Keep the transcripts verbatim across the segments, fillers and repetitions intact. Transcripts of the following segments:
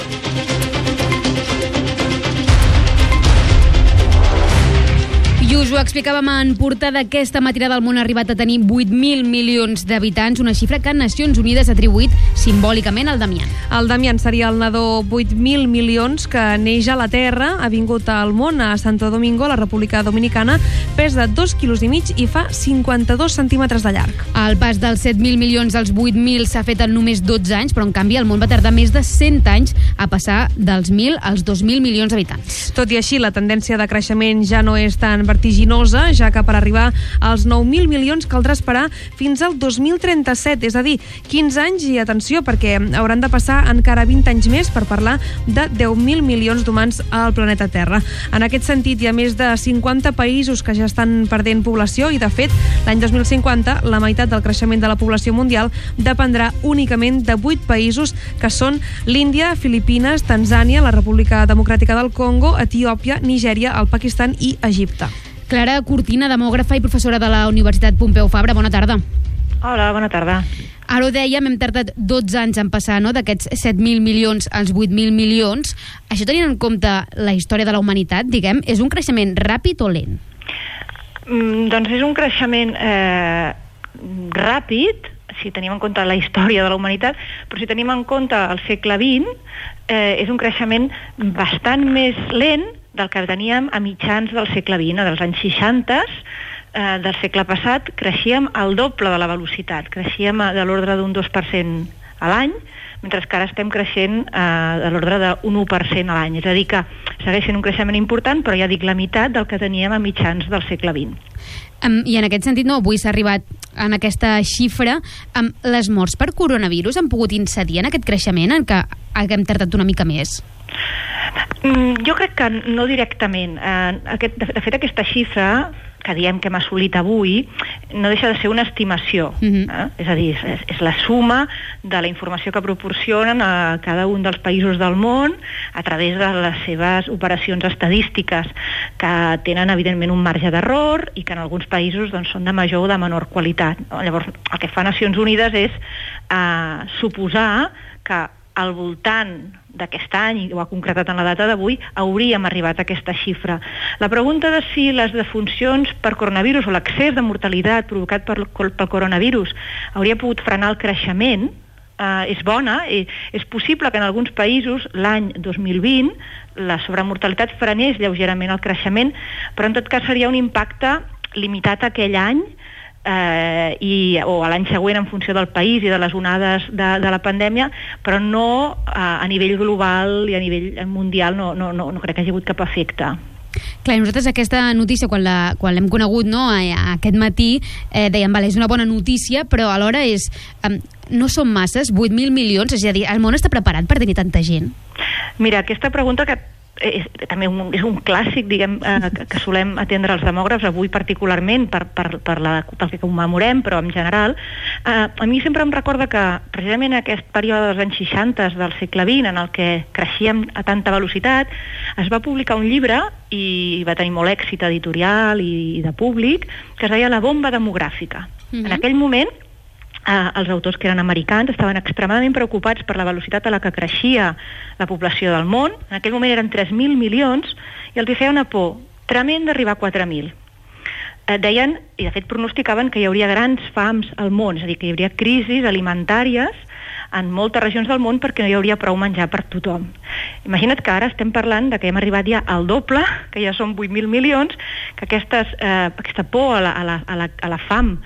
I us ho explicàvem en portada, aquesta matinada del món ha arribat a tenir vuit mil milions d'habitants, una xifra que Nacions Unides ha atribuït simbòlicament al Damián. El Damián seria el nadó vuit mil milions que neix a la Terra, ha vingut al món a Santo Domingo, a la República Dominicana, pesa dos quilos i mig i fa cinquanta-dos centímetres de llarg. El pas dels set mil milions als vuit mil s'ha fet en només dotze anys, però en canvi el món va tardar més de cent anys a passar dels mil als dos mil milions d'habitants. Tot i així, la tendència de creixement ja no és tan vertiginosa, ja que per arribar als nou mil milions caldrà esperar fins al dos mil trenta-set, és a dir, quinze anys, i atenció, perquè hauran de passar encara vint anys més per parlar de deu mil milions d'humans al planeta Terra. En aquest sentit, hi ha més de cinquanta països que ja estan perdent població i, de fet, l'any dos mil cinquanta, la meitat del creixement de la població mundial dependrà únicament de vuit països, que són l'Índia, Filipines, Tanzània, la República Democràtica del Congo, Etiòpia, Nigèria, el Pakistan i Egipte. Clara Cortina, demògrafa i professora de la Universitat Pompeu Fabra, bona tarda. Hola, bona tarda. Ara ho dèiem, hem tardat dotze anys en passar, no?, d'aquests set mil milions als vuit mil milions. Això tenint en compte la història de la humanitat, diguem, és un creixement ràpid o lent? Mm, doncs és un creixement eh, ràpid, si tenim en compte la història de la humanitat, però si tenim en compte el segle vint, eh, és un creixement bastant més lent del que teníem a mitjans del segle vint, dels anys seixanta eh, del segle passat, creixíem al doble de la velocitat, creixíem de l'ordre d'un dos per cent a l'any, mentre que ara estem creixent eh, de l'ordre d'un u per cent a l'any. És a dir, que segueix sent un creixement important, però ja dic la meitat del que teníem a mitjans del segle vint. Um, I en aquest sentit, no, avui s'ha arribat en aquesta xifra. Um, les morts per coronavirus han pogut incidir en aquest creixement, en què haguem tardat una mica més? Mm, jo crec que no directament. Eh, aquest, de, de fet, aquesta xifra que diem que hem assolit avui no deixa de ser una estimació. Uh-huh. eh? És a dir, és, és la suma de la informació que proporcionen a cada un dels països del món a través de les seves operacions estadístiques, que tenen evidentment un marge d'error i que en alguns països doncs, són de major o de menor qualitat. No? Llavors, el que fa Nacions Unides és eh, suposar que al voltant d'aquest any, i ho ha concretat en la data d'avui, hauríem arribat a aquesta xifra. La pregunta de si les defuncions per coronavirus o l'excés de mortalitat provocat per, pel coronavirus hauria pogut frenar el creixement eh, és bona. I és possible que en alguns països l'any dos mil vint la sobremortalitat frenés lleugerament el creixement, però en tot cas seria un impacte limitat a aquell any, Eh, i, o a l'any següent en funció del país i de les onades de, de la pandèmia, però no eh, a nivell global i a nivell mundial no, no, no, no crec que hagi hagut cap efecte. Clar, nosaltres aquesta notícia, quan la, quan l'hem conegut, no, aquest matí, eh, dèiem, vale, és una bona notícia, però alhora és, eh, no són masses, vuit mil milions, és a dir, el món està preparat per tenir tanta gent? Mira, aquesta pregunta que és, també un, és un clàssic, diguem, eh, que, que solem atendre els demògrafs, avui particularment per, per, per la, pel que commemorem, però en general. Eh, a mi sempre em recorda que precisament aquest període dels anys seixanta del segle vint, en el que creixíem a tanta velocitat, es va publicar un llibre i va tenir molt èxit editorial i, i de públic, que es deia La bomba demogràfica. Mm-hmm. En aquell moment, Eh, els autors, que eren americans, estaven extremadament preocupats per la velocitat a la que creixia la població del món. En aquell moment eren tres mil milions i els feia una por tremenda d'arribar a quatre mil. Eh, deien, i de fet pronosticaven, que hi hauria grans fams al món, és a dir, que hi hauria crisis alimentàries en moltes regions del món perquè no hi hauria prou menjar per tothom. Imagina't que ara estem parlant de que hem arribat ja al doble, que ja són vuit mil milions, que aquestes, eh, aquesta por a la, a la, a la, a la fam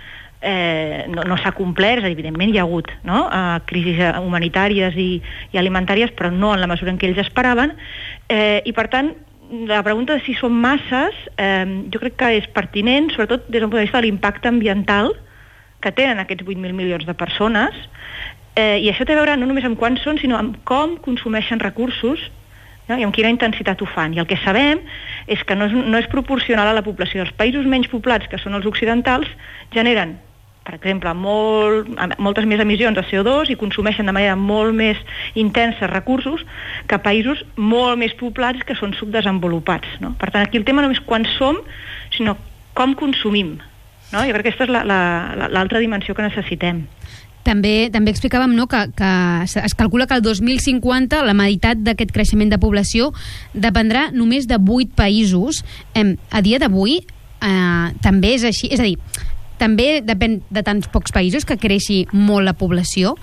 Eh, no, no s'ha complert. Evidentment hi ha hagut, no? eh, crisis humanitàries i, i alimentàries, però no en la mesura en què ells esperaven, eh, i per tant la pregunta de si són masses eh, jo crec que és pertinent, sobretot des d'un punt de vista de l'impacte ambiental que tenen aquests vuit mil milions de persones, eh, i això té a veure no només amb quants són, sinó amb com consumeixen recursos, no? I amb quina intensitat ho fan. I el que sabem és que no és, no és proporcional a la població. Els països menys poblats, que són els occidentals, generen, per exemple, molt, moltes més emissions de C O dos i consumeixen de manera molt més intensa recursos que països molt més poblats que són subdesenvolupats. No? Per tant, aquí el tema no és quan som, sinó com consumim. No? Jo crec que aquesta és la, la, l'altra dimensió que necessitem. També, també explicàvem, no, que, que es calcula que el dos mil cinquanta la meitat d'aquest creixement de població dependrà només de vuit països. Eh, a dia d'avui eh, també és així, és a dir, també depèn de tants pocs països que creixi molt la població?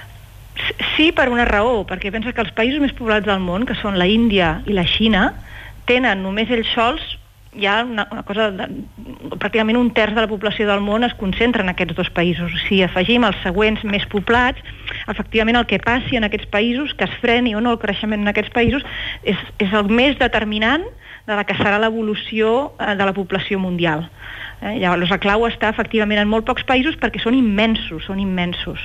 Sí, per una raó, perquè pensa que els països més poblats del món, que són la Índia i la Xina, tenen només ells sols hi ha una, una cosa, de, pràcticament un terç de la població del món es concentra en aquests dos països. Si afegim els següents més poblats, efectivament el que passi en aquests països, que es freni o no el creixement en aquests països, és, és el més determinant de la que serà l'evolució eh, de la població mundial. Eh? Llavors la clau està efectivament en molt pocs països perquè són immensos, són immensos.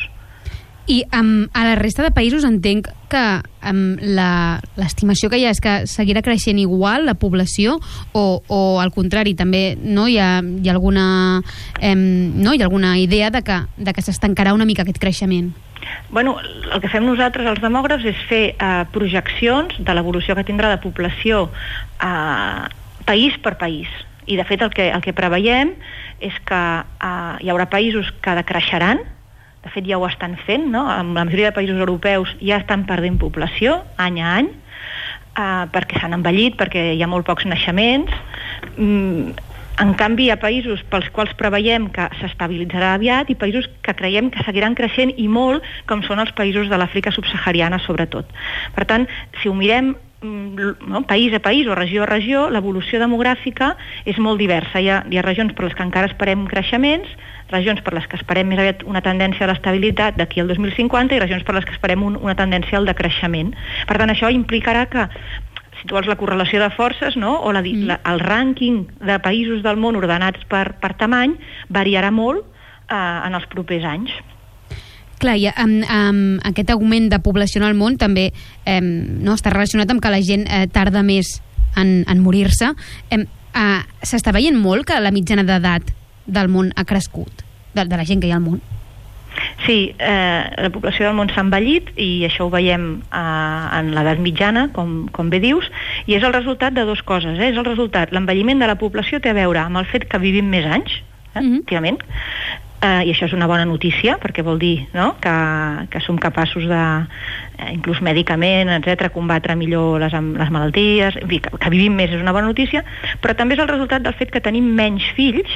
I um, a la resta de països entenc que um, l'estimació que hi ha és que seguirà creixent igual la població o, o al contrari, també no hi ha, hi ha, alguna, um, no, hi ha alguna idea de que, de que s'estancarà una mica aquest creixement? Bueno, el que fem nosaltres, els demògrafs, és fer uh, projeccions de l'evolució que tindrà la població uh, país per país. I de fet el que, el que preveiem és que uh, hi haurà països que decreixeran. De fet ja ho estan fent, no? En la majoria de països europeus ja estan perdent població any a any, eh, perquè s'han envellit, perquè hi ha molt pocs naixements. Mm, en canvi hi ha països pels quals preveiem que s'estabilitzarà aviat i països que creiem que seguiran creixent i molt, com són els països de l'Àfrica subsahariana sobretot. Per tant, si ho mirem no, país a país o regió a regió, l'evolució demogràfica és molt diversa. Hi ha, hi ha regions per les que encara esperem creixements, regions per les que esperem més aviat una tendència a l'estabilitat d'aquí al dos mil cinquanta i regions per les que esperem un, una tendència al decreixement. Per tant, això implicarà que, si tu vols la correlació de forces, no? o la, mm. la, el rànquing de països del món ordenats per, per tamany variarà molt eh, en els propers anys. Clar, i amb, amb aquest augment de població en el món també eh, no, està relacionat amb que la gent eh, tarda més en, en morir-se. Eh, eh, S'està veient molt que la mitjana d'edat del món ha crescut, de, de la gent que hi ha al món. Sí, eh, la població del món s'ha envellit i això ho veiem eh, en l'edat mitjana, com, com bé dius, i és el resultat de dues coses. Eh? És el resultat, l'envelliment de la població té a veure amb el fet que vivim més anys, eh, mm-hmm. efectivament, Uh, i això és una bona notícia, perquè vol dir no? que, que som capaços de, eh, inclús mèdicament, etcètera, combatre millor les, les malalties, en fi, que, que vivim més és una bona notícia, però també és el resultat del fet que tenim menys fills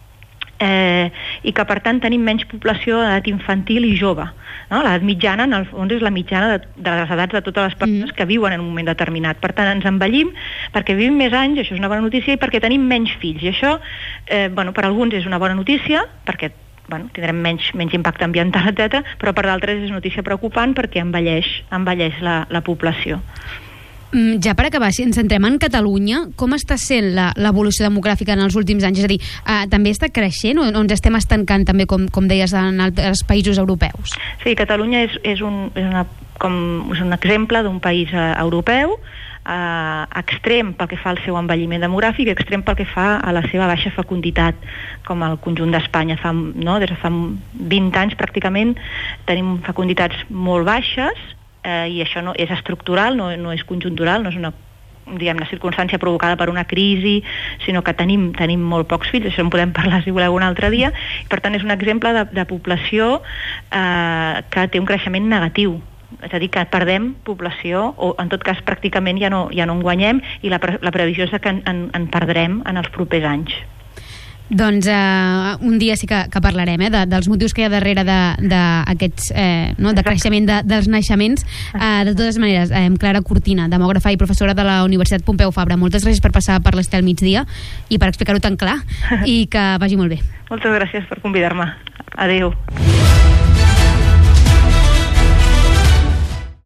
eh, i que, per tant, tenim menys població d'edat infantil i jove. No? L'edat mitjana, en el fons, és la mitjana de, de les edats de totes les persones mm. que viuen en un moment determinat. Per tant, ens envellim perquè vivim més anys, això és una bona notícia, i perquè tenim menys fills. I això, eh, bueno, per alguns és una bona notícia, perquè bueno, tindrem menys, menys impacte ambiental, etcètera, però per d'altres és notícia preocupant perquè envelleix, envelleix la, la població. Mm, ja per acabar, si ens centrem en Catalunya, com està sent l'evolució demogràfica en els últims anys? És a dir, eh, també està creixent o, o ens estem estancant també, com, com deies, en els països europeus? Sí, Catalunya és, és, un, és, una, com, és un exemple d'un país uh, europeu, Uh, extrem pel que fa al seu envelliment demogràfic i extrem pel que fa a la seva baixa fecunditat, com el conjunt d'Espanya. Fa, no, des de fa vint anys pràcticament tenim fecunditats molt baixes uh, i això no és estructural, no, no és conjuntural, no és una diguem, una circumstància provocada per una crisi, sinó que tenim, tenim molt pocs fills, això en podem parlar si voleu un altre dia, i per tant és un exemple de, de població uh, que té un creixement negatiu. És a dir, que perdem població, o en tot cas pràcticament ja no, ja no en guanyem, i la, pre la previsió és que en, en, en perdrem en els propers anys. Doncs uh, un dia sí que, que parlarem eh, de, dels motius que hi ha darrere d'aquests eh, no, de creixement de, dels naixements. Uh, de totes maneres, eh, Clara Cortina, demògrafa i professora de la Universitat Pompeu Fabra, moltes gràcies per passar per l'Estel Migdia i per explicar-ho tan clar i que vagi molt bé. Moltes gràcies per convidar-me. Adéu.